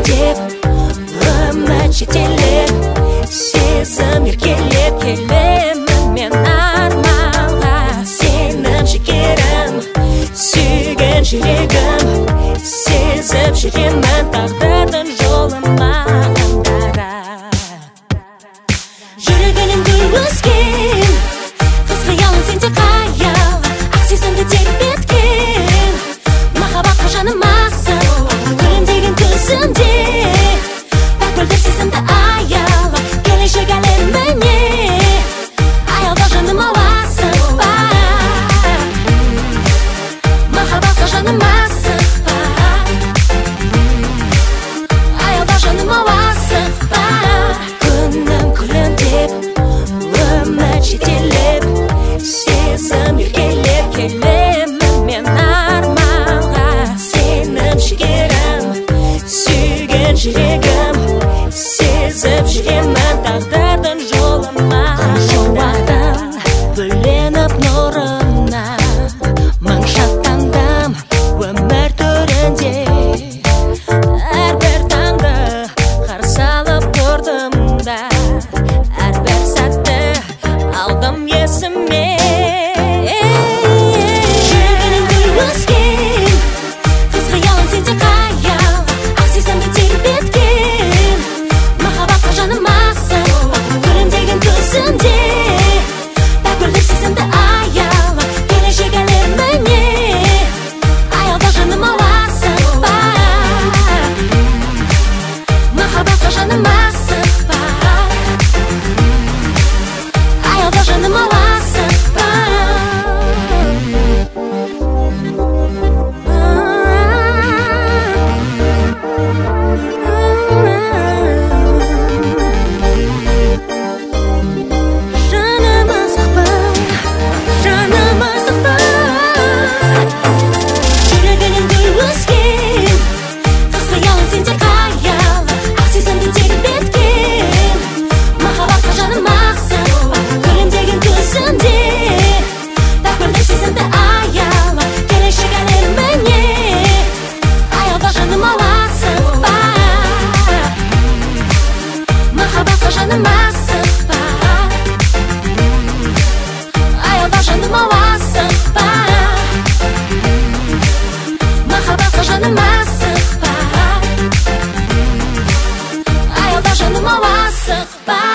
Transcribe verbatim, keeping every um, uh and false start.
деп өмір жетелеп, сезім еркелеп келемін мен арманға. Сенің жігерім, сүйген жүрегім, сезіп жүремін тағдырдың жолын мағындара. Жүрегінің гүл өскен, қыз қиялың сенде қаял, ақ сезімді тербеткен, махаббатқа жанымасың, күлімдеген көзінде, пәк мөлдір сезімді аялап, келешек әлеміне аялда жаным аласың ба, махаббатқа жанымасың ба, аялда жаным аласың ба. Күнім күлімдеп, өмір жетелеп, сезім еркелеп келемін мен арманға. Сенің жігерім, сүйген жүрегім, сезіп жүремін тағдырдың жолын мағындара. Бөленіп нұрына, мың шаттандым өмір төрінде, әрбір таңды қарсы алып тұрдым да, әрбір сәтті алдым есіме. Жүрегінің гүл өскен, қыз қиялың сенде қаял, ақ сезімді тербеткен, махаббатқа жанымасың, күлімдеген көзінде, пәк мөлдір сезімді аялап, келешек әлеміне аялда жаным аласың ба, махаббатқа жанымасың ба, аялда жаным аласың ба. Жаным асық па, жаным асық па. Жүрегінің гүл өскен, қыз қиялың сенде қаял, ақ сезімді тербеткен, махаббатқа жанымасың ба, күлімдеген көзінде, пәк мөлдір сезімді аялап, келешек әлеміне аялда жаным аласың ба, махаббатқа жанымасың ба, аялда жаным аласың ба, махаббатқа жанымасың ба, аялда жаным аласың ба.